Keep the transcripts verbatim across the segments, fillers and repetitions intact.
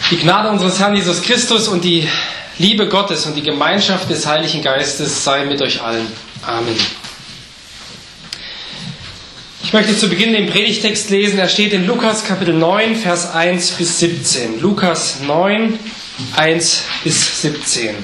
Die Gnade unseres Herrn Jesus Christus und die Liebe Gottes und die Gemeinschaft des Heiligen Geistes sei mit euch allen. Amen. Ich möchte zu Beginn den Predigtext lesen. Er steht in Lukas Kapitel neun, Vers eins bis siebzehn. Lukas neun, eins bis siebzehn.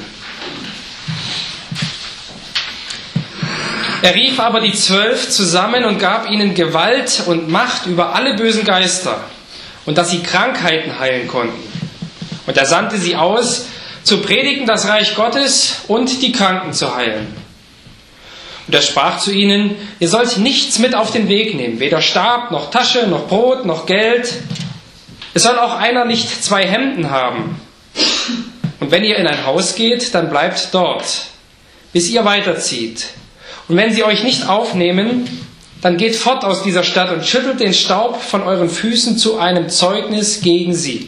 Er rief aber die Zwölf zusammen und gab ihnen Gewalt und Macht über alle bösen Geister und dass sie Krankheiten heilen konnten. Und er sandte sie aus, zu predigen das Reich Gottes und die Kranken zu heilen. Und er sprach zu ihnen: Ihr sollt nichts mit auf den Weg nehmen, weder Stab, noch Tasche, noch Brot, noch Geld. Es soll auch einer nicht zwei Hemden haben. Und wenn ihr in ein Haus geht, dann bleibt dort, bis ihr weiterzieht. Und wenn sie euch nicht aufnehmen, dann geht fort aus dieser Stadt und schüttelt den Staub von euren Füßen zu einem Zeugnis gegen sie.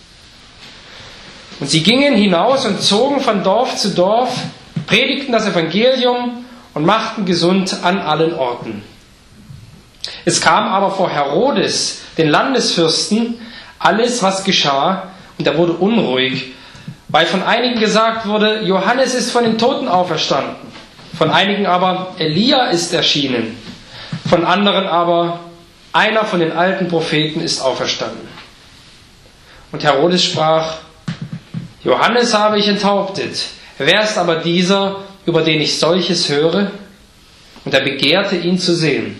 Und sie gingen hinaus und zogen von Dorf zu Dorf, predigten das Evangelium und machten gesund an allen Orten. Es kam aber vor Herodes, den Landesfürsten, alles, was geschah, und er wurde unruhig, weil von einigen gesagt wurde, Johannes ist von den Toten auferstanden, von einigen aber, Elia ist erschienen, von anderen aber, einer von den alten Propheten ist auferstanden. Und Herodes sprach: Johannes habe ich enthauptet. Wer ist aber dieser, über den ich solches höre? Und er begehrte, ihn zu sehen.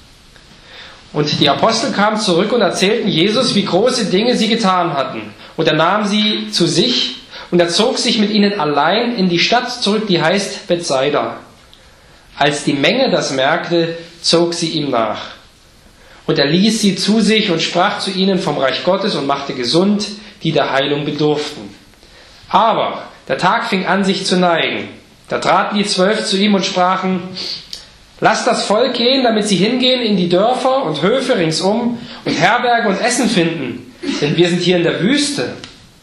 Und die Apostel kamen zurück und erzählten Jesus, wie große Dinge sie getan hatten. Und er nahm sie zu sich und er zog sich mit ihnen allein in die Stadt zurück, die heißt Bethsaida. Als die Menge das merkte, zog sie ihm nach. Und er ließ sie zu sich und sprach zu ihnen vom Reich Gottes und machte gesund, die der Heilung bedurften. Aber der Tag fing an, sich zu neigen. Da traten die Zwölf zu ihm und sprachen: Lasst das Volk gehen, damit sie hingehen in die Dörfer und Höfe ringsum und Herberge und Essen finden, denn wir sind hier in der Wüste.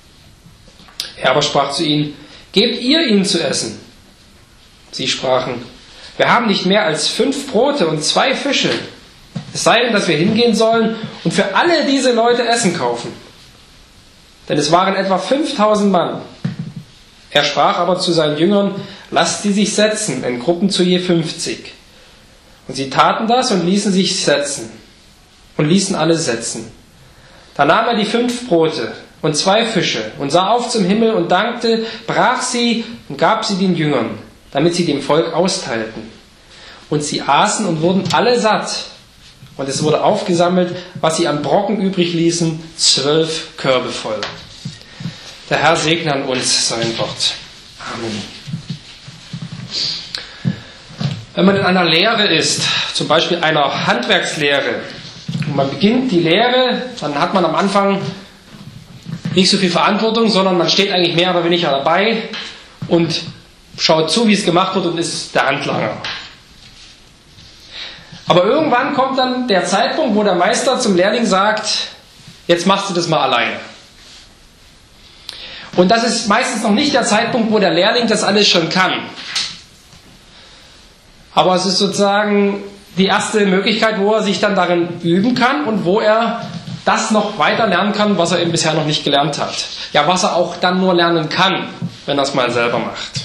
Er aber sprach zu ihnen: Gebt ihr ihnen zu essen. Sie sprachen: Wir haben nicht mehr als fünf Brote und zwei Fische. Es sei denn, dass wir hingehen sollen und für alle diese Leute Essen kaufen. Denn es waren etwa fünftausend Mann. Er sprach aber zu seinen Jüngern: Lasst sie sich setzen, in Gruppen zu je fünfzig. Und sie taten das und ließen sich setzen. Und ließen alle setzen. Da nahm er die fünf Brote und zwei Fische und sah auf zum Himmel und dankte, brach sie und gab sie den Jüngern, damit sie dem Volk austeilten. Und sie aßen und wurden alle satt. Und es wurde aufgesammelt, was sie an Brocken übrig ließen, zwölf Körbe voll. Der Herr segne an uns sein Wort. Amen. Wenn man in einer Lehre ist, zum Beispiel einer Handwerkslehre, und man beginnt die Lehre, dann hat man am Anfang nicht so viel Verantwortung, sondern man steht eigentlich mehr oder weniger dabei und schaut zu, wie es gemacht wird, und ist der Handlanger. Aber irgendwann kommt dann der Zeitpunkt, wo der Meister zum Lehrling sagt: Jetzt machst du das mal alleine. Und das ist meistens noch nicht der Zeitpunkt, wo der Lehrling das alles schon kann. Aber es ist sozusagen die erste Möglichkeit, wo er sich dann darin üben kann und wo er das noch weiter lernen kann, was er eben bisher noch nicht gelernt hat. Ja, was er auch dann nur lernen kann, wenn er es mal selber macht.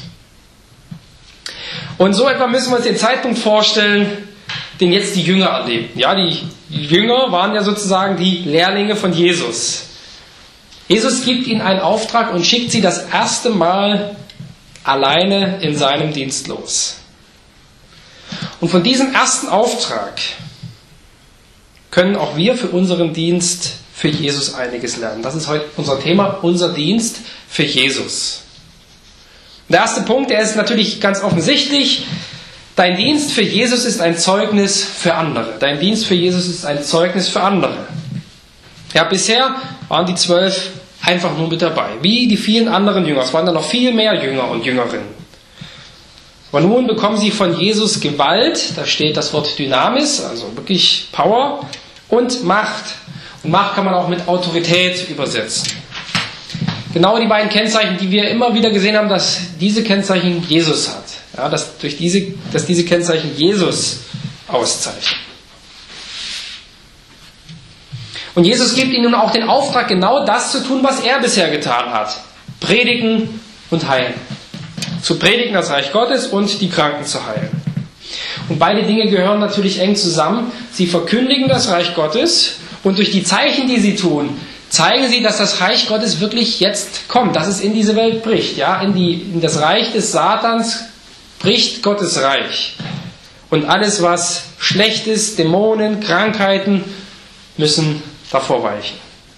Und so etwa müssen wir uns den Zeitpunkt vorstellen, den jetzt die Jünger erlebten. Ja, die Jünger waren ja sozusagen die Lehrlinge von Jesus. Jesus gibt ihnen einen Auftrag und schickt sie das erste Mal alleine in seinem Dienst los. Und von diesem ersten Auftrag können auch wir für unseren Dienst für Jesus einiges lernen. Das ist heute unser Thema, unser Dienst für Jesus. Der erste Punkt, der ist natürlich ganz offensichtlich: Dein Dienst für Jesus ist ein Zeugnis für andere. Dein Dienst für Jesus ist ein Zeugnis für andere. Ja, bisher waren die Zwölf einfach nur mit dabei, wie die vielen anderen Jünger. Es waren dann noch viel mehr Jünger und Jüngerinnen. Aber nun bekommen sie von Jesus Gewalt, da steht das Wort Dynamis, also wirklich Power, und Macht. Und Macht kann man auch mit Autorität übersetzen. Genau die beiden Kennzeichen, die wir immer wieder gesehen haben, dass diese Kennzeichen Jesus hat. Ja, dass, durch diese, dass diese Kennzeichen Jesus auszeichnen. Und Jesus gibt ihnen nun auch den Auftrag, genau das zu tun, was er bisher getan hat. Predigen und heilen. Zu predigen das Reich Gottes und die Kranken zu heilen. Und beide Dinge gehören natürlich eng zusammen. Sie verkündigen das Reich Gottes und durch die Zeichen, die sie tun, zeigen sie, dass das Reich Gottes wirklich jetzt kommt, dass es in diese Welt bricht. Ja, in, die, in das Reich des Satans bricht Gottes Reich. Und alles, was schlecht ist, Dämonen, Krankheiten, müssen davor weichen.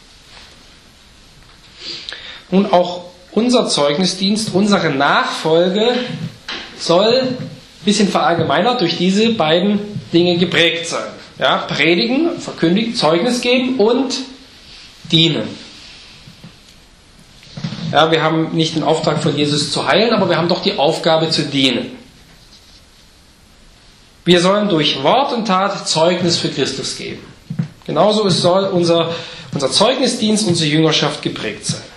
Nun auch unser Zeugnisdienst, unsere Nachfolge soll ein bisschen verallgemeinert durch diese beiden Dinge geprägt sein. Ja, predigen, verkündigen, Zeugnis geben und dienen. Ja, wir haben nicht den Auftrag von Jesus zu heilen, aber wir haben doch die Aufgabe zu dienen. Wir sollen durch Wort und Tat Zeugnis für Christus geben. Genauso soll unser, unser Zeugnisdienst, unsere Jüngerschaft geprägt sein.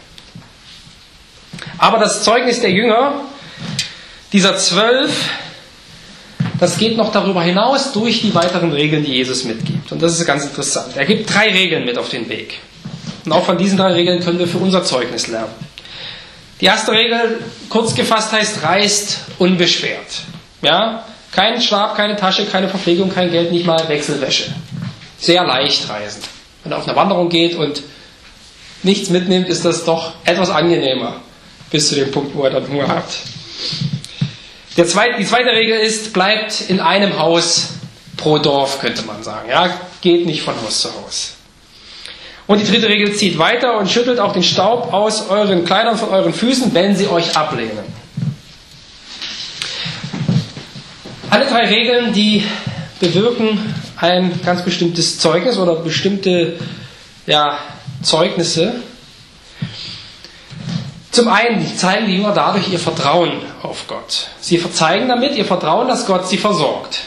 Aber das Zeugnis der Jünger, dieser zwölf, das geht noch darüber hinaus durch die weiteren Regeln, die Jesus mitgibt. Und das ist ganz interessant. Er gibt drei Regeln mit auf den Weg. Und auch von diesen drei Regeln können wir für unser Zeugnis lernen. Die erste Regel, kurz gefasst, heißt, reist unbeschwert. Ja? Kein Stab, keine Tasche, keine Verpflegung, kein Geld, nicht mal Wechselwäsche. Sehr leicht reisen. Wenn er auf eine Wanderung geht und nichts mitnimmt, ist das doch etwas angenehmer. Bis zu dem Punkt, wo er dann Hunger hat. Der zweite, die zweite Regel ist, bleibt in einem Haus pro Dorf, könnte man sagen. Ja, geht nicht von Haus zu Haus. Und die dritte Regel zieht weiter und schüttelt auch den Staub aus euren Kleidern von euren Füßen, wenn sie euch ablehnen. Alle drei Regeln, die bewirken ein ganz bestimmtes Zeugnis oder bestimmte ja, Zeugnisse. Zum einen zeigen die Jünger dadurch ihr Vertrauen auf Gott. Sie zeigen damit ihr Vertrauen, dass Gott sie versorgt.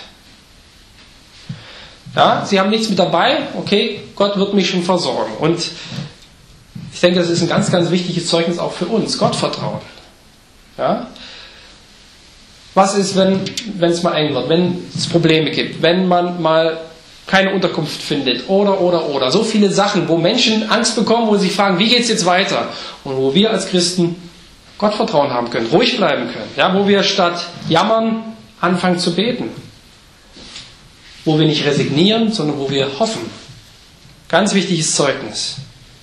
Ja, sie haben nichts mit dabei, okay, Gott wird mich schon versorgen. Und ich denke, das ist ein ganz, ganz wichtiges Zeugnis auch für uns, Gottvertrauen. Ja? Was ist, wenn wenn es mal eng wird, wenn es Probleme gibt, wenn man mal keine Unterkunft findet oder, oder, oder. So viele Sachen, wo Menschen Angst bekommen, wo sie sich fragen, wie geht es jetzt weiter? Und wo wir als Christen Gottvertrauen haben können, ruhig bleiben können. Ja, wo wir statt jammern anfangen zu beten. Wo wir nicht resignieren, sondern wo wir hoffen. Ganz wichtiges Zeugnis.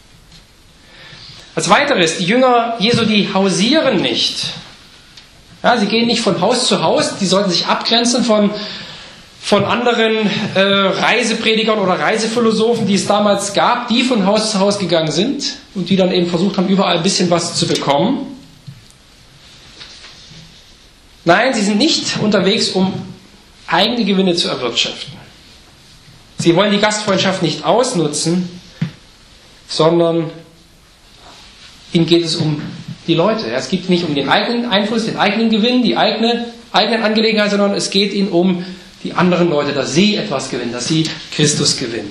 Als weiteres, die Jünger Jesu, die hausieren nicht. Ja, sie gehen nicht von Haus zu Haus, die sollten sich abgrenzen von, von anderen äh, Reisepredigern oder Reisephilosophen, die es damals gab, die von Haus zu Haus gegangen sind und die dann eben versucht haben, überall ein bisschen was zu bekommen. Nein, sie sind nicht unterwegs, um eigene Gewinne zu erwirtschaften. Sie wollen die Gastfreundschaft nicht ausnutzen, sondern ihnen geht es um die Leute. Es geht nicht um den eigenen Einfluss, den eigenen Gewinn, die eigene, eigenen Angelegenheit, sondern es geht ihnen um die anderen Leute, dass sie etwas gewinnen, dass sie Christus gewinnen.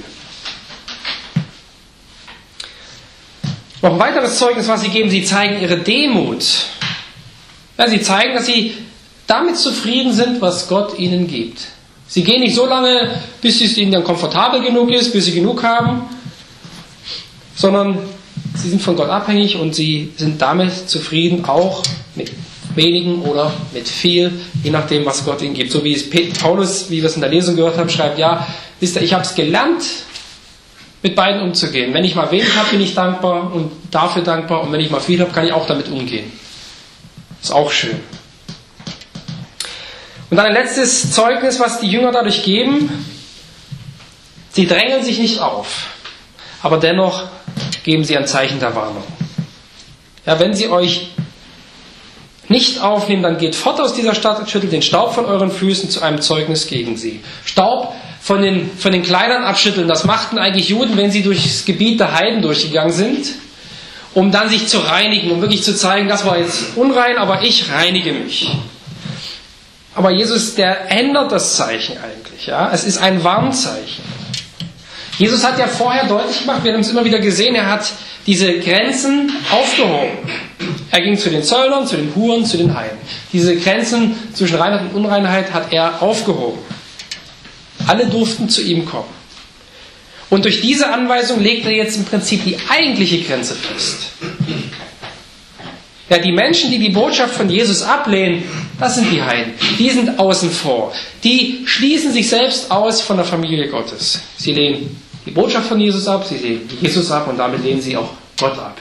Noch ein weiteres Zeugnis, was sie geben, sie zeigen ihre Demut. Ja, sie zeigen, dass sie damit zufrieden sind, was Gott ihnen gibt. Sie gehen nicht so lange, bis es ihnen dann komfortabel genug ist, bis sie genug haben, sondern sie sind von Gott abhängig und sie sind damit zufrieden, auch mit wenigen oder mit viel, je nachdem, was Gott ihnen gibt. So wie es Paulus, wie wir es in der Lesung gehört haben, schreibt, ja, wisst ihr, ich habe es gelernt, mit beiden umzugehen. Wenn ich mal wenig habe, bin ich dankbar und dafür dankbar, und wenn ich mal viel habe, kann ich auch damit umgehen. Ist auch schön. Und dann ein letztes Zeugnis, was die Jünger dadurch geben. Sie drängeln sich nicht auf, aber dennoch geben sie ein Zeichen der Warnung. Ja, wenn sie euch nicht aufnehmen, dann geht fort aus dieser Stadt und schüttelt den Staub von euren Füßen zu einem Zeugnis gegen sie. Staub von den, von den Kleidern abschütteln, das machten eigentlich Juden, wenn sie durchs Gebiet der Heiden durchgegangen sind, um dann sich zu reinigen, um wirklich zu zeigen, das war jetzt unrein, aber ich reinige mich. Aber Jesus, der ändert das Zeichen eigentlich. Ja? Es ist ein Warnzeichen. Jesus hat ja vorher deutlich gemacht, wir haben es immer wieder gesehen, er hat diese Grenzen aufgehoben. Er ging zu den Zöllnern, zu den Huren, zu den Heiden. Diese Grenzen zwischen Reinheit und Unreinheit hat er aufgehoben. Alle durften zu ihm kommen. Und durch diese Anweisung legt er jetzt im Prinzip die eigentliche Grenze fest. Ja, die Menschen, die die Botschaft von Jesus ablehnen, das sind die Heiden. Die sind außen vor. Die schließen sich selbst aus von der Familie Gottes. Sie lehnen die Botschaft von Jesus ab, sie lehnen Jesus ab und damit lehnen sie auch Gott ab.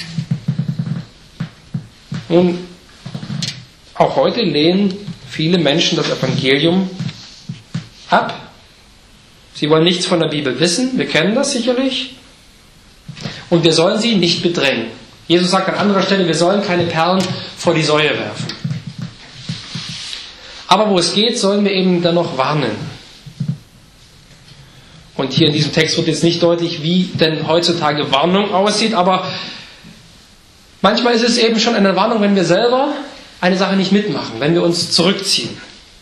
Nun, auch heute lehnen viele Menschen das Evangelium ab. Sie wollen nichts von der Bibel wissen, wir kennen das sicherlich. Und wir sollen sie nicht bedrängen. Jesus sagt an anderer Stelle, wir sollen keine Perlen vor die Säue werfen. Aber wo es geht, sollen wir eben dann noch warnen. Und hier in diesem Text wird jetzt nicht deutlich, wie denn heutzutage Warnung aussieht, aber manchmal ist es eben schon eine Warnung, wenn wir selber eine Sache nicht mitmachen, wenn wir uns zurückziehen.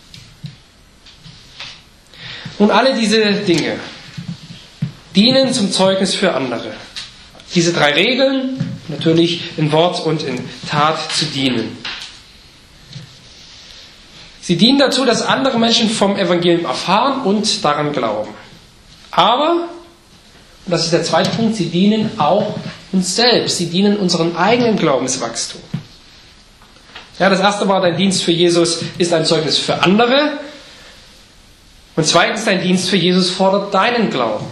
Nun, alle diese Dinge dienen zum Zeugnis für andere. Diese drei Regeln, natürlich in Wort und in Tat zu dienen. Sie dienen dazu, dass andere Menschen vom Evangelium erfahren und daran glauben. Aber, und das ist der zweite Punkt, sie dienen auch uns selbst. Sie dienen unserem eigenen Glaubenswachstum. Ja, das erste war, dein Dienst für Jesus ist ein Zeugnis für andere. Und zweitens, dein Dienst für Jesus fordert deinen Glauben.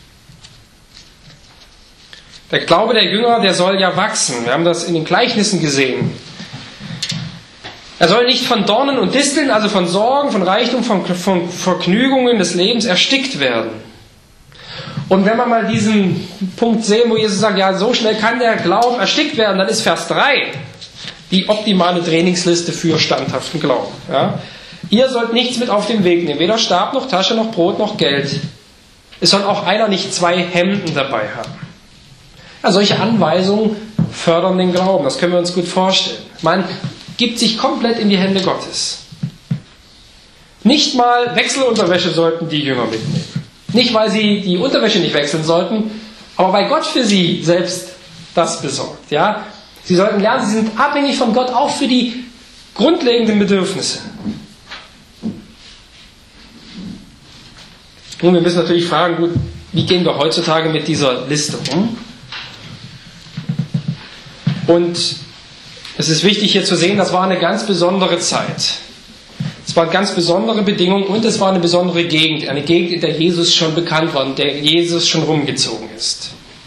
Der Glaube der Jünger, der soll ja wachsen. Wir haben das in den Gleichnissen gesehen. Er soll nicht von Dornen und Disteln, also von Sorgen, von Reichtum, von, von Vergnügungen des Lebens erstickt werden. Und wenn wir mal diesen Punkt sehen, wo Jesus sagt, ja, so schnell kann der Glauben erstickt werden, dann ist Vers drei die optimale Trainingsliste für standhaften Glauben. Ja? Ihr sollt nichts mit auf den Weg nehmen, weder Stab noch Tasche noch Brot noch Geld. Es soll auch einer nicht zwei Hemden dabei haben. Ja, solche Anweisungen fördern den Glauben, das können wir uns gut vorstellen. Man gibt sich komplett in die Hände Gottes. Nicht mal Wechselunterwäsche sollten die Jünger mitnehmen. Nicht, weil sie die Unterwäsche nicht wechseln sollten, aber weil Gott für sie selbst das besorgt. Ja? Sie sollten lernen, sie sind abhängig von Gott auch für die grundlegenden Bedürfnisse. Nun, wir müssen natürlich fragen, gut, wie gehen wir heutzutage mit dieser Liste um? Und es ist wichtig hier zu sehen, das war eine ganz besondere Zeit. Es waren ganz besondere Bedingungen und es war eine besondere Gegend, eine Gegend, in der Jesus schon bekannt war, in der Jesus schon rumgezogen ist.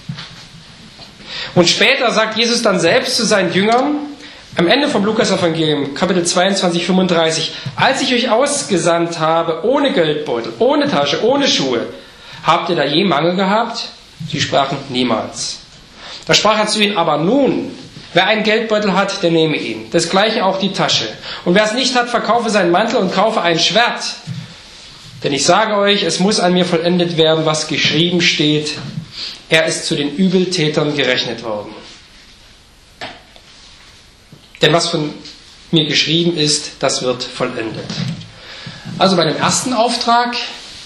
Und später sagt Jesus dann selbst zu seinen Jüngern, am Ende vom Lukas-Evangelium, Kapitel zweiundzwanzig, fünfunddreißig, als ich euch ausgesandt habe, ohne Geldbeutel, ohne Tasche, ohne Schuhe, habt ihr da je Mangel gehabt? Sie sprachen, niemals. Da sprach er zu ihnen, aber nun, wer einen Geldbeutel hat, der nehme ihn. Das gleiche auch die Tasche. Und wer es nicht hat, verkaufe seinen Mantel und kaufe ein Schwert. Denn ich sage euch, es muss an mir vollendet werden, was geschrieben steht. Er ist zu den Übeltätern gerechnet worden. Denn was von mir geschrieben ist, das wird vollendet. Also bei dem ersten Auftrag,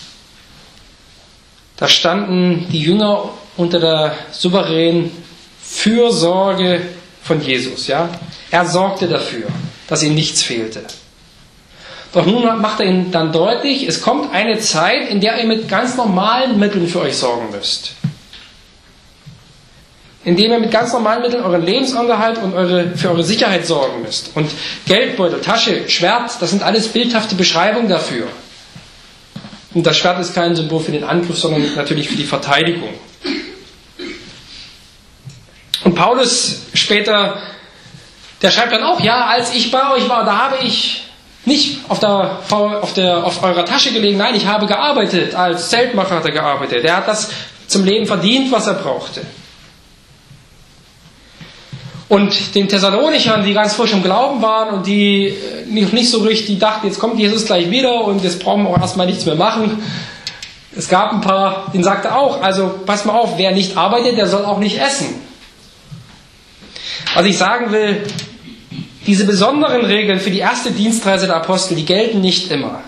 da standen die Jünger unter der souveränen Fürsorge von Jesus. Ja? Er sorgte dafür, dass ihnen nichts fehlte. Doch nun macht er ihnen dann deutlich, es kommt eine Zeit, in der ihr mit ganz normalen Mitteln für euch sorgen müsst. Indem ihr mit ganz normalen Mitteln euren Lebensunterhalt und eure, für eure Sicherheit sorgen müsst. Und Geldbeutel, Tasche, Schwert, das sind alles bildhafte Beschreibungen dafür. Und das Schwert ist kein Symbol für den Angriff, sondern natürlich für die Verteidigung. Und Paulus später, der schreibt dann auch, ja, als ich bei euch war, da habe ich nicht auf, der, auf, der, auf eurer Tasche gelegen, nein, ich habe gearbeitet, als Zeltmacher hat er gearbeitet. Er hat das zum Leben verdient, was er brauchte. Und den Thessalonichern, die ganz frisch im Glauben waren und die noch nicht so richtig, die dachten, jetzt kommt Jesus gleich wieder und jetzt brauchen wir auch erstmal nichts mehr machen. Es gab ein paar, denen sagte auch, also pass mal auf, wer nicht arbeitet, der soll auch nicht essen. Was ich sagen will, diese besonderen Regeln für die erste Dienstreise der Apostel, die gelten nicht immer.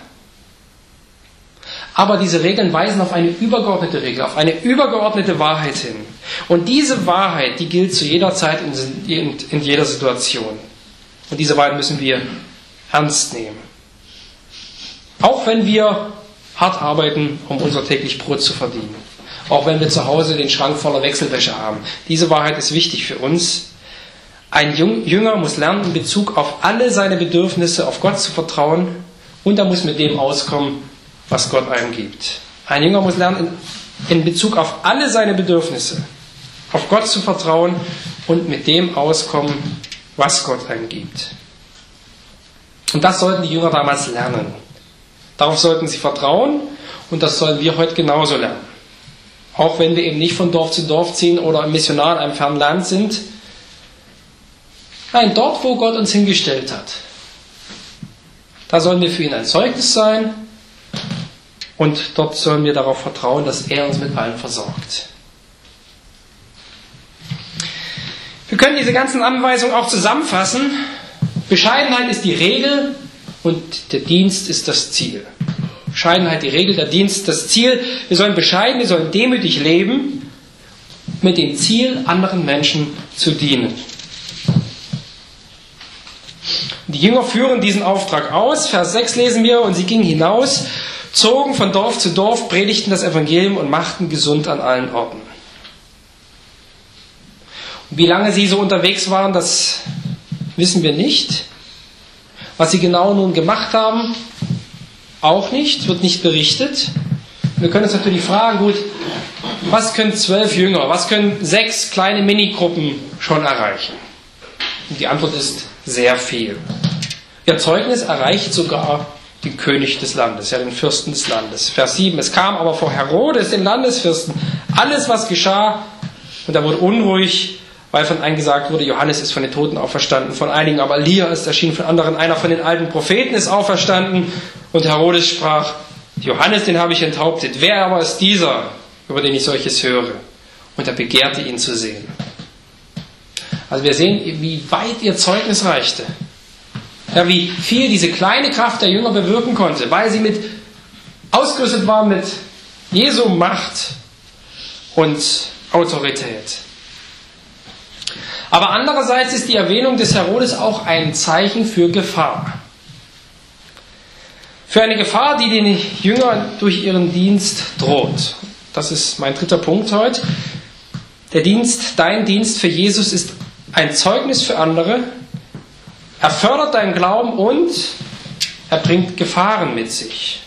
Aber diese Regeln weisen auf eine übergeordnete Regel, auf eine übergeordnete Wahrheit hin. Und diese Wahrheit, die gilt zu jeder Zeit in, in jeder Situation. Und diese Wahrheit müssen wir ernst nehmen. Auch wenn wir hart arbeiten, um unser täglich Brot zu verdienen. auch wenn wir zu Hause den Schrank voller Wechselwäsche haben. Diese Wahrheit ist wichtig für uns. Ein Jünger muss lernen, in Bezug auf alle seine Bedürfnisse auf Gott zu vertrauen und er muss mit dem auskommen, was Gott einem gibt. Ein Jünger muss lernen, in Bezug auf alle seine Bedürfnisse auf Gott zu vertrauen und mit dem auskommen, was Gott einem gibt. Und das sollten die Jünger damals lernen. Darauf sollten sie vertrauen und das sollen wir heute genauso lernen. Auch wenn wir eben nicht von Dorf zu Dorf ziehen oder im Missionar in einem fernen Land sind. Nein, dort, wo Gott uns hingestellt hat, da sollen wir für ihn ein Zeugnis sein und dort sollen wir darauf vertrauen, dass er uns mit allem versorgt. Wir können diese ganzen Anweisungen auch zusammenfassen. Bescheidenheit ist die Regel und der Dienst ist das Ziel. Bescheidenheit die Regel, der Dienst das Ziel. Wir sollen bescheiden, wir sollen demütig leben, mit dem Ziel, anderen Menschen zu dienen. Die Jünger führen diesen Auftrag aus. Vers sechs lesen wir, und sie gingen hinaus, zogen von Dorf zu Dorf, predigten das Evangelium und machten gesund an allen Orten. Und wie lange sie so unterwegs waren, das wissen wir nicht. Was sie genau nun gemacht haben, auch nicht, wird nicht berichtet. Wir können uns natürlich fragen, gut, was können zwölf Jünger, was können sechs kleine Minigruppen schon erreichen? Und die Antwort ist sehr viel. Ihr Zeugnis erreicht sogar den König des Landes, ja den Fürsten des Landes. Vers sieben, es kam aber vor Herodes, den Landesfürsten, alles was geschah, und er wurde unruhig, weil von einem gesagt wurde, Johannes ist von den Toten auferstanden, von einigen aber Elia ist erschienen, von anderen einer von den alten Propheten ist auferstanden. Und Herodes sprach, Johannes, den habe ich enthauptet, wer aber ist dieser, über den ich solches höre? Und er begehrte ihn zu sehen. Also wir sehen, wie weit ihr Zeugnis reichte. Ja, wie viel diese kleine Kraft der Jünger bewirken konnte, weil sie mit ausgerüstet waren mit Jesu Macht und Autorität. Aber andererseits ist die Erwähnung des Herodes auch ein Zeichen für Gefahr. Für eine Gefahr, die den Jüngern durch ihren Dienst droht. Das ist mein dritter Punkt heute. Der Dienst, dein Dienst für Jesus ist ein Zeugnis für andere. Er fördert deinen Glauben und er bringt Gefahren mit sich.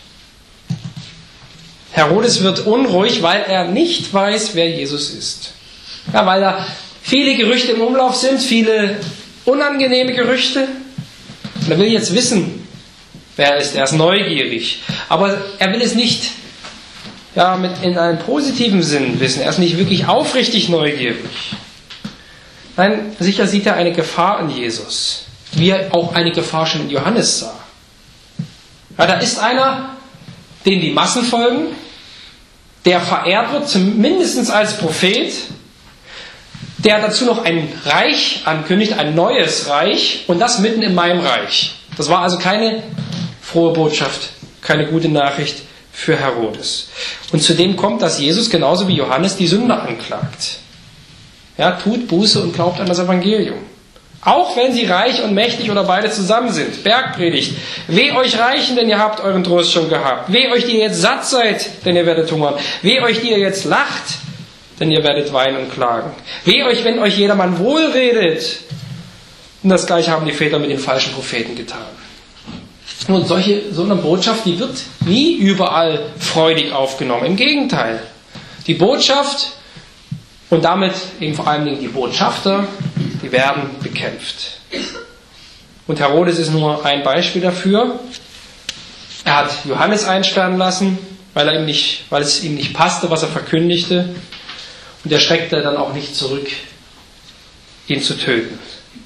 Herodes wird unruhig, weil er nicht weiß, wer Jesus ist. Ja, weil da viele Gerüchte im Umlauf sind, viele unangenehme Gerüchte. Und er will jetzt wissen, wer er ist. Er ist neugierig. Aber er will es nicht ja, mit in einem positiven Sinn wissen. Er ist nicht wirklich aufrichtig neugierig. Nein, sicher sieht er eine Gefahr in Jesus. Wie er auch eine Gefahr schon in Johannes sah. Ja, da ist einer, dem die Massen folgen, der verehrt wird, zumindest als Prophet, der dazu noch ein Reich ankündigt, ein neues Reich, und das mitten in meinem Reich. Das war also keine frohe Botschaft, keine gute Nachricht für Herodes. Und zudem kommt, dass Jesus genauso wie Johannes die Sünder anklagt. Ja, tut Buße und glaubt an das Evangelium. Auch wenn sie reich und mächtig oder beide zusammen sind. Bergpredigt. Weh euch Reichen, denn ihr habt euren Trost schon gehabt. Weh euch, die ihr jetzt satt seid, denn ihr werdet hungern. Weh euch, die ihr jetzt lacht, denn ihr werdet weinen und klagen. Weh euch, wenn euch jedermann wohlredet. Und das Gleiche haben die Väter mit den falschen Propheten getan. Nun, solche, so eine Botschaft, die wird nie überall freudig aufgenommen. Im Gegenteil. Die Botschaft und damit eben vor allen Dingen die Botschafter, die werden bekämpft. Und Herodes ist nur ein Beispiel dafür. Er hat Johannes einsperren lassen, weil, er ihm nicht, weil es ihm nicht passte, was er verkündigte. Und er schreckte dann auch nicht zurück, ihn zu töten.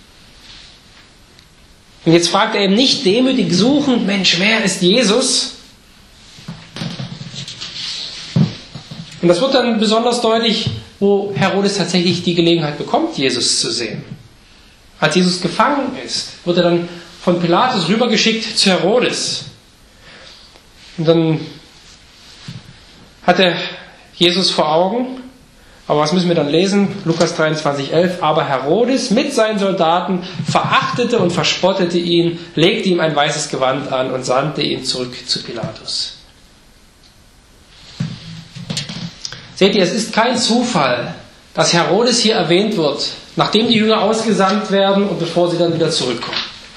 Und jetzt fragt er eben nicht demütig suchend, Mensch, wer ist Jesus? Und das wird dann besonders deutlich, wo Herodes tatsächlich die Gelegenheit bekommt, Jesus zu sehen. Als Jesus gefangen ist, wird er dann von Pilatus rübergeschickt zu Herodes. Und dann hat er Jesus vor Augen. Aber was müssen wir dann lesen? Lukas dreiundzwanzig, elf. Aber Herodes mit seinen Soldaten verachtete und verspottete ihn, legte ihm ein weißes Gewand an und sandte ihn zurück zu Pilatus. Seht ihr, es ist kein Zufall, dass Herodes hier erwähnt wird, nachdem die Jünger ausgesandt werden und bevor sie dann wieder zurückkommen.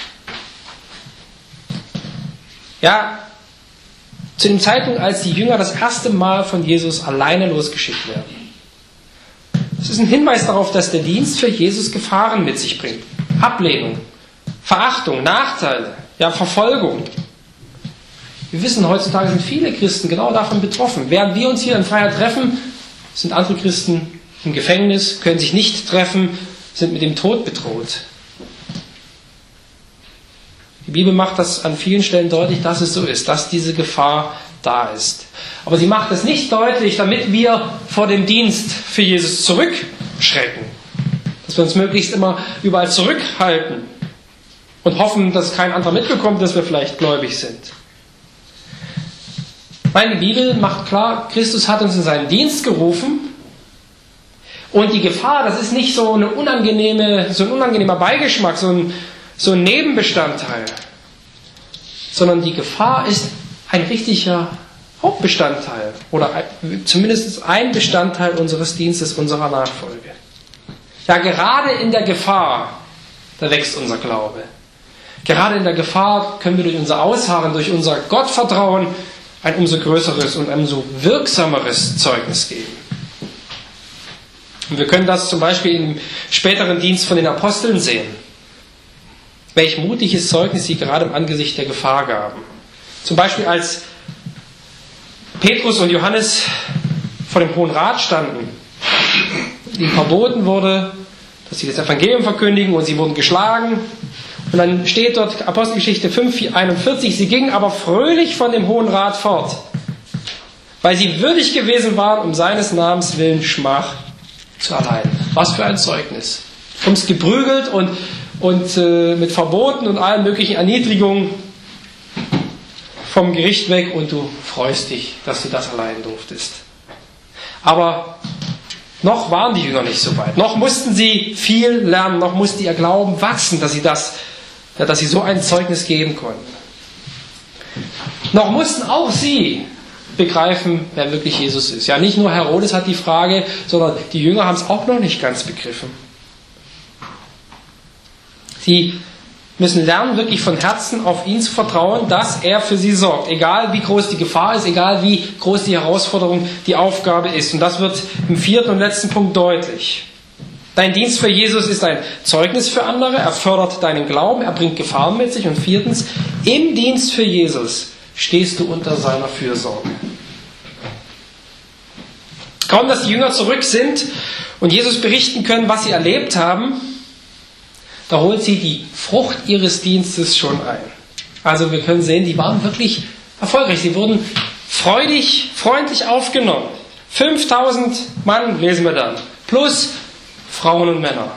Ja, zu dem Zeitpunkt, als die Jünger das erste Mal von Jesus alleine losgeschickt werden. Das ist ein Hinweis darauf, dass der Dienst für Jesus Gefahren mit sich bringt. Ablehnung, Verachtung, Nachteile, ja, Verfolgung. Wir wissen, heutzutage sind viele Christen genau davon betroffen. Während wir uns hier in Freiheit treffen, sind andere Christen im Gefängnis, können sich nicht treffen, sind mit dem Tod bedroht. Die Bibel macht das an vielen Stellen deutlich, dass es so ist, dass diese Gefahr da ist. Aber sie macht es nicht deutlich, damit wir vor dem Dienst für Jesus zurückschrecken. Dass wir uns möglichst immer überall zurückhalten und hoffen, dass kein anderer mitbekommt, dass wir vielleicht gläubig sind. Meine Bibel macht klar, Christus hat uns in seinen Dienst gerufen und die Gefahr, das ist nicht so, eine unangenehme, so ein unangenehmer Beigeschmack, so ein, so ein Nebenbestandteil, sondern die Gefahr ist ein richtiger Hauptbestandteil oder zumindest ein Bestandteil unseres Dienstes, unserer Nachfolge. Ja, gerade in der Gefahr, da wächst unser Glaube. Gerade in der Gefahr können wir durch unser Ausharren, durch unser Gottvertrauen ein umso größeres und umso wirksameres Zeugnis geben. Und wir können das zum Beispiel im späteren Dienst von den Aposteln sehen. Welch mutiges Zeugnis sie gerade im Angesicht der Gefahr gaben. Zum Beispiel als Petrus und Johannes vor dem Hohen Rat standen, ihnen verboten wurde, dass sie das Evangelium verkündigen und sie wurden geschlagen. Und dann steht dort Apostelgeschichte fünf einundvierzig, sie gingen aber fröhlich von dem Hohen Rat fort, weil sie würdig gewesen waren, um seines Namens willen Schmach zu erleiden. Was für ein Zeugnis. Du kommst geprügelt und, und äh, mit Verboten und allen möglichen Erniedrigungen vom Gericht weg und du freust dich, dass du das erleiden durftest. Aber noch waren die Jünger nicht so weit. Noch mussten sie viel lernen, noch musste ihr Glauben wachsen, dass sie das, ja, dass sie so ein Zeugnis geben konnten. Noch mussten auch sie begreifen, wer wirklich Jesus ist. Ja, nicht nur Herodes hat die Frage, sondern die Jünger haben es auch noch nicht ganz begriffen. Sie müssen lernen, wirklich von Herzen auf ihn zu vertrauen, dass er für sie sorgt. Egal wie groß die Gefahr ist, egal wie groß die Herausforderung, die Aufgabe ist. Und das wird im vierten und letzten Punkt deutlich. Dein Dienst für Jesus ist ein Zeugnis für andere, er fördert deinen Glauben, er bringt Gefahren mit sich. Und viertens, im Dienst für Jesus stehst du unter seiner Fürsorge. Kaum, dass die Jünger zurück sind und Jesus berichten können, was sie erlebt haben, da holt sie die Frucht ihres Dienstes schon ein. Also wir können sehen, die waren wirklich erfolgreich. Sie wurden freudig, freundlich aufgenommen. fünftausend Mann, lesen wir dann, plus Frauen und Männer.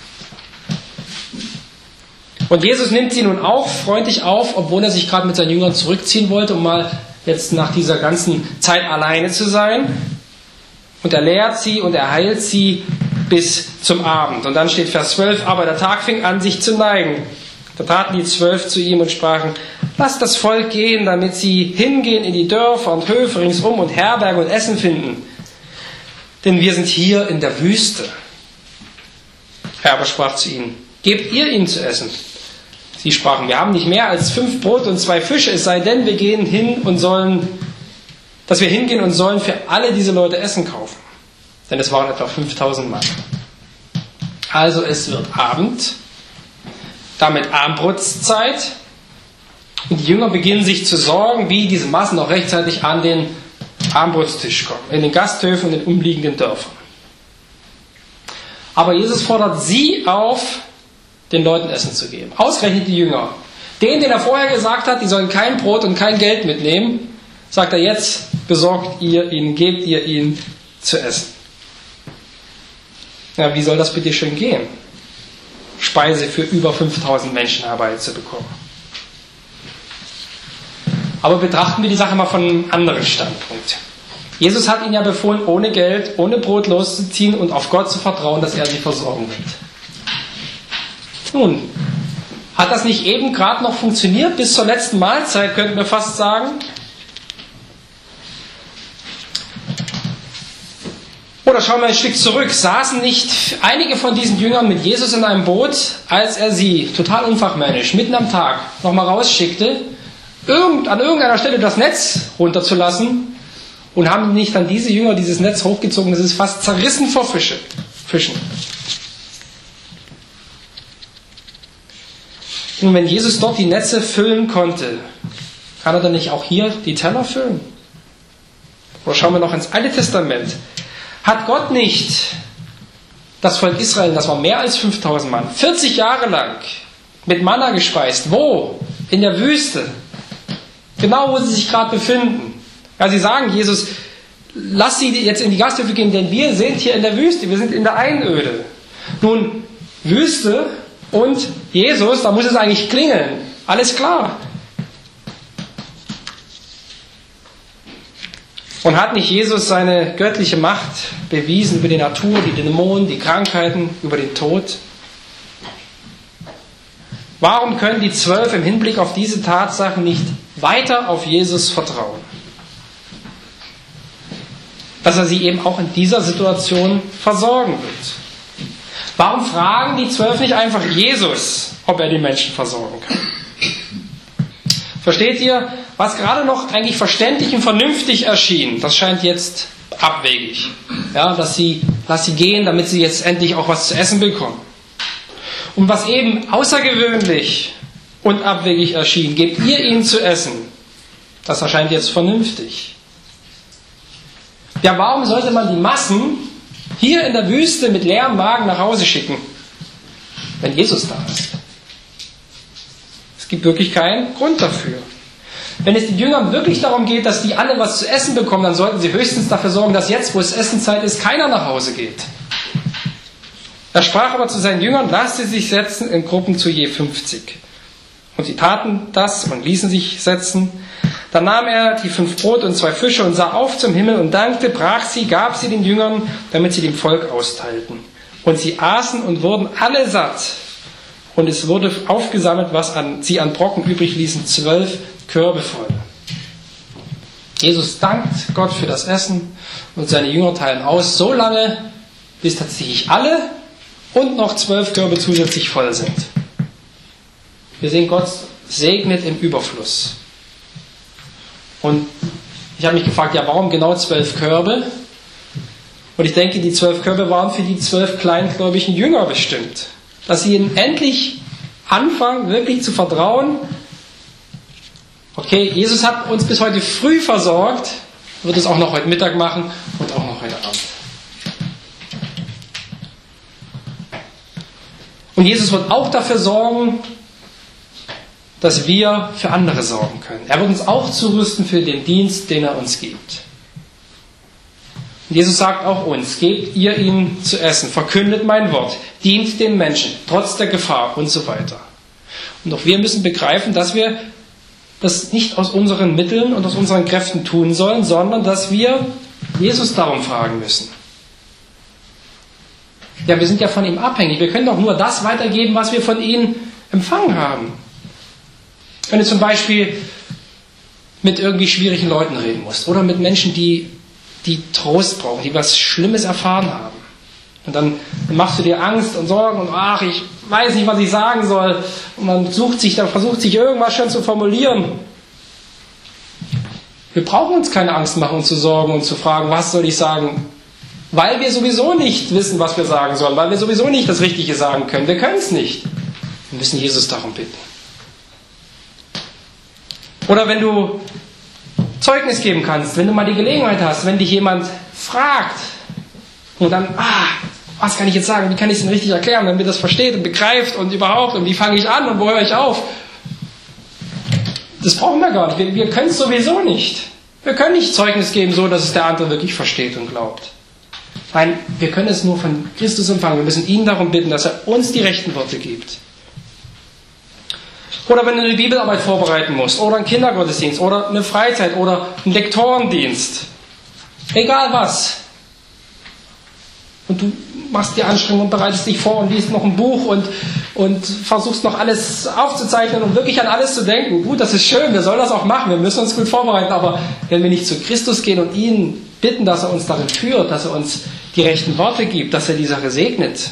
Und Jesus nimmt sie nun auch freundlich auf, obwohl er sich gerade mit seinen Jüngern zurückziehen wollte, um mal jetzt nach dieser ganzen Zeit alleine zu sein. Und er lehrt sie und er heilt sie bis zum Abend. Und dann steht Vers zwölf, aber der Tag fing an, sich zu neigen. Da traten die Zwölf zu ihm und sprachen, lasst das Volk gehen, damit sie hingehen in die Dörfer und Höfe ringsum und Herberge und Essen finden. Denn wir sind hier in der Wüste. Er aber sprach zu ihnen, gebt ihr ihnen zu essen. Sie sprachen, wir haben nicht mehr als fünf Brot und zwei Fische, es sei denn, wir gehen hin und sollen, dass wir hingehen und sollen für alle diese Leute Essen kaufen. Denn es waren etwa fünftausend Mann. Also es wird Abend, damit Abendbrotszeit. Und die Jünger beginnen sich zu sorgen, wie diese Massen noch rechtzeitig an den Abendbrotstisch kommen, in den Gasthöfen und den umliegenden Dörfern. Aber Jesus fordert sie auf, den Leuten Essen zu geben. Ausgerechnet die Jünger. Den, den er vorher gesagt hat, die sollen kein Brot und kein Geld mitnehmen, sagt er jetzt, besorgt ihr ihnen, gebt ihr ihnen zu essen. Ja, wie soll das bitte schön gehen? Speise für über fünftausend Menschen herbeizubekommen. Aber betrachten wir die Sache mal von einem anderen Standpunkt. Jesus hat ihnen ja befohlen, ohne Geld, ohne Brot loszuziehen und auf Gott zu vertrauen, dass er sie versorgen wird. Nun, hat das nicht eben gerade noch funktioniert, bis zur letzten Mahlzeit, könnten wir fast sagen? Oder schauen wir ein Stück zurück. Saßen nicht einige von diesen Jüngern mit Jesus in einem Boot, als er sie total unfachmännisch mitten am Tag nochmal rausschickte, irgend, an irgendeiner Stelle das Netz runterzulassen, und haben nicht dann diese Jünger dieses Netz hochgezogen, das ist fast zerrissen vor Fische, Fischen. Und wenn Jesus dort die Netze füllen konnte, kann er dann nicht auch hier die Teller füllen? Oder schauen wir noch ins Alte Testament. Hat Gott nicht das Volk Israel, das war mehr als fünftausend Mann, vierzig Jahre lang mit Manna gespeist? Wo? In der Wüste. Genau, wo sie sich gerade befinden. Ja, sie sagen, Jesus, lass sie jetzt in die Gasthöfe gehen, denn wir sind hier in der Wüste, wir sind in der Einöde. Nun, Wüste und Jesus, da muss es eigentlich klingeln. Alles klar. Und hat nicht Jesus seine göttliche Macht bewiesen über die Natur, die Dämonen, die Krankheiten, über den Tod? Warum können die Zwölf im Hinblick auf diese Tatsachen nicht weiter auf Jesus vertrauen? Dass er sie eben auch in dieser Situation versorgen wird. Warum fragen die Zwölf nicht einfach Jesus, ob er die Menschen versorgen kann? Versteht ihr, was gerade noch eigentlich verständlich und vernünftig erschien, das scheint jetzt abwegig. Ja, dass sie, lass sie gehen, damit sie jetzt endlich auch was zu essen bekommen. Und was eben außergewöhnlich und abwegig erschien, gebt ihr ihnen zu essen. Das erscheint jetzt vernünftig. Ja, warum sollte man die Massen hier in der Wüste mit leerem Magen nach Hause schicken, wenn Jesus da ist? Es gibt wirklich keinen Grund dafür. Wenn es den Jüngern wirklich darum geht, dass die alle was zu essen bekommen, dann sollten sie höchstens dafür sorgen, dass jetzt, wo es Essenszeit ist, keiner nach Hause geht. Er sprach aber zu seinen Jüngern, lasst sie sich setzen in Gruppen zu je fünfzig. Und sie taten das und ließen sich setzen. Dann nahm er die fünf Brote und zwei Fische und sah auf zum Himmel und dankte, brach sie, gab sie den Jüngern, damit sie dem Volk austeilten. Und sie aßen und wurden alle satt. Und es wurde aufgesammelt, was an, sie an Brocken übrig ließen, zwölf Körbe voll. Jesus dankt Gott für das Essen und seine Jünger teilen aus, so lange, bis tatsächlich alle und noch zwölf Körbe zusätzlich voll sind. Wir sehen, Gott segnet im Überfluss. Und ich habe mich gefragt, ja, warum genau zwölf Körbe? Und ich denke, die zwölf Körbe waren für die zwölf kleingläubigen Jünger bestimmt. Dass sie ihnen endlich anfangen, wirklich zu vertrauen. Okay, Jesus hat uns bis heute früh versorgt, wird es auch noch heute Mittag machen und auch noch heute Abend. Und Jesus wird auch dafür sorgen, dass wir für andere sorgen können. Er wird uns auch zurüsten für den Dienst, den er uns gibt. Und Jesus sagt auch uns, gebt ihr ihnen zu essen, verkündet mein Wort, dient den Menschen, trotz der Gefahr und so weiter. Und auch wir müssen begreifen, dass wir das nicht aus unseren Mitteln und aus unseren Kräften tun sollen, sondern dass wir Jesus darum fragen müssen. Ja, wir sind ja von ihm abhängig. Wir können doch nur das weitergeben, was wir von ihm empfangen haben. Wenn du zum Beispiel mit irgendwie schwierigen Leuten reden musst oder mit Menschen, die, die Trost brauchen, die was Schlimmes erfahren haben. Und dann machst du dir Angst und Sorgen und ach, ich weiß nicht, was ich sagen soll. Und man sucht sich, dann versucht sich irgendwas schon zu formulieren. Wir brauchen uns keine Angst machen und zu sorgen und zu fragen, was soll ich sagen? Weil wir sowieso nicht wissen, was wir sagen sollen, weil wir sowieso nicht das Richtige sagen können. Wir können es nicht. Wir müssen Jesus darum bitten. Oder wenn du Zeugnis geben kannst, wenn du mal die Gelegenheit hast, wenn dich jemand fragt und dann, ah, was kann ich jetzt sagen, wie kann ich es denn richtig erklären, damit das versteht und begreift und überhaupt und wie fange ich an und wo höre ich auf? Das brauchen wir gar nicht, wir, wir können es sowieso nicht. Wir können nicht Zeugnis geben, so dass es der andere wirklich versteht und glaubt. Nein, wir können es nur von Christus empfangen, wir müssen ihn darum bitten, dass er uns die rechten Worte gibt. Oder wenn du eine Bibelarbeit vorbereiten musst, oder einen Kindergottesdienst, oder eine Freizeit, oder einen Lektorendienst. Egal was. Und du machst die Anstrengung und bereitest dich vor und liest noch ein Buch und, und versuchst noch alles aufzuzeichnen und wirklich an alles zu denken. Gut, das ist schön, wir sollen das auch machen, wir müssen uns gut vorbereiten, aber wenn wir nicht zu Christus gehen und ihn bitten, dass er uns darin führt, dass er uns die rechten Worte gibt, dass er die Sache segnet.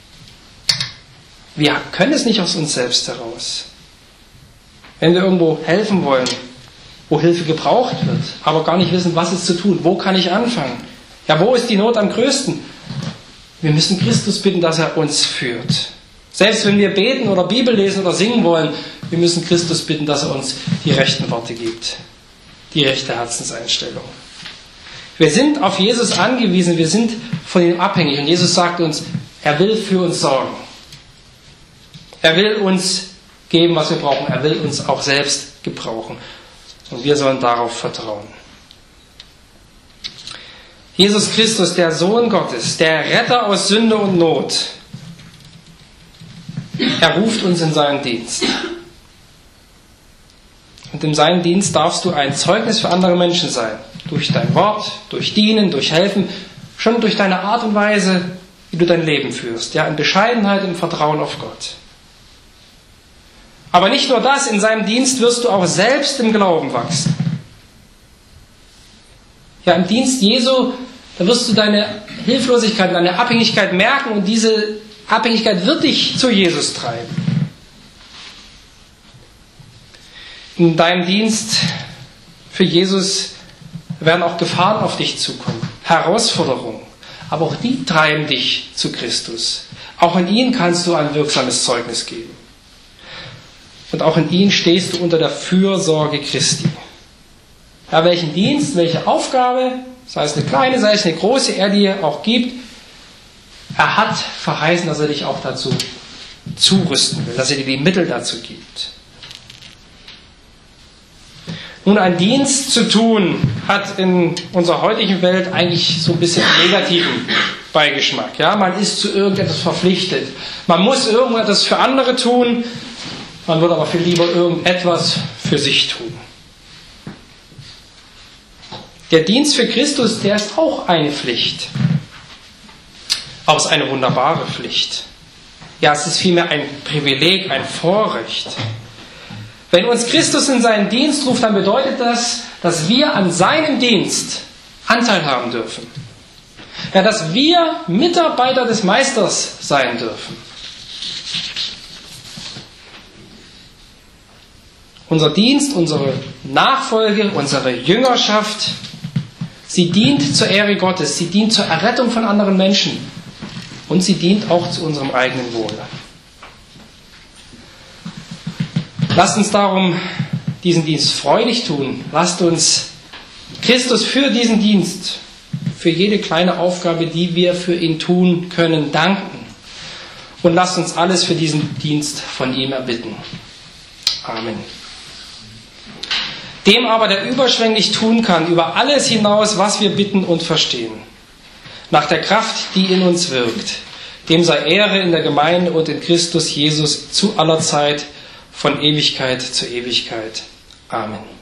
Wir können es nicht aus uns selbst heraus. Wenn wir irgendwo helfen wollen, wo Hilfe gebraucht wird, aber gar nicht wissen, was ist zu tun, wo kann ich anfangen? Ja, wo ist die Not am größten? Wir müssen Christus bitten, dass er uns führt. Selbst wenn wir beten oder Bibel lesen oder singen wollen, wir müssen Christus bitten, dass er uns die rechten Worte gibt, die rechte Herzenseinstellung. Wir sind auf Jesus angewiesen, wir sind von ihm abhängig. Und Jesus sagt uns, er will für uns sorgen. Er will uns geben, was wir brauchen. Er will uns auch selbst gebrauchen. Und wir sollen darauf vertrauen. Jesus Christus, der Sohn Gottes, der Retter aus Sünde und Not, er ruft uns in seinen Dienst. Und in seinem Dienst darfst du ein Zeugnis für andere Menschen sein. Durch dein Wort, durch Dienen, durch Helfen, schon durch deine Art und Weise, wie du dein Leben führst. Ja, in Bescheidenheit, im Vertrauen auf Gott. Aber nicht nur das, in seinem Dienst wirst du auch selbst im Glauben wachsen. Ja, im Dienst Jesu, da wirst du deine Hilflosigkeit, deine Abhängigkeit merken und diese Abhängigkeit wird dich zu Jesus treiben. In deinem Dienst für Jesus werden auch Gefahren auf dich zukommen, Herausforderungen, aber auch die treiben dich zu Christus. Auch in ihn kannst du ein wirksames Zeugnis geben. Und auch in ihn stehst du unter der Fürsorge Christi. Ja, welchen Dienst, welche Aufgabe, sei es eine kleine, sei es eine große, er dir auch gibt, er hat verheißen, dass er dich auch dazu zurüsten will, dass er dir die Mittel dazu gibt. Nun, ein Dienst zu tun, hat in unserer heutigen Welt eigentlich so ein bisschen einen negativen Beigeschmack. Ja, man ist zu irgendetwas verpflichtet. Man muss irgendetwas für andere tun, man würde aber viel lieber irgendetwas für sich tun. Der Dienst für Christus, der ist auch eine Pflicht. Aber es ist eine wunderbare Pflicht. Ja, es ist vielmehr ein Privileg, ein Vorrecht. Wenn uns Christus in seinen Dienst ruft, dann bedeutet das, dass wir an seinem Dienst Anteil haben dürfen. Ja, dass wir Mitarbeiter des Meisters sein dürfen. Unser Dienst, unsere Nachfolge, unsere Jüngerschaft, sie dient zur Ehre Gottes, sie dient zur Errettung von anderen Menschen und sie dient auch zu unserem eigenen Wohle. Lasst uns darum diesen Dienst freudig tun. Lasst uns Christus für diesen Dienst, für jede kleine Aufgabe, die wir für ihn tun können, danken. Und lasst uns alles für diesen Dienst von ihm erbitten. Amen. Dem aber, der überschwänglich tun kann, über alles hinaus, was wir bitten und verstehen, nach der Kraft, die in uns wirkt, dem sei Ehre in der Gemeinde und in Christus Jesus zu aller Zeit, von Ewigkeit zu Ewigkeit. Amen.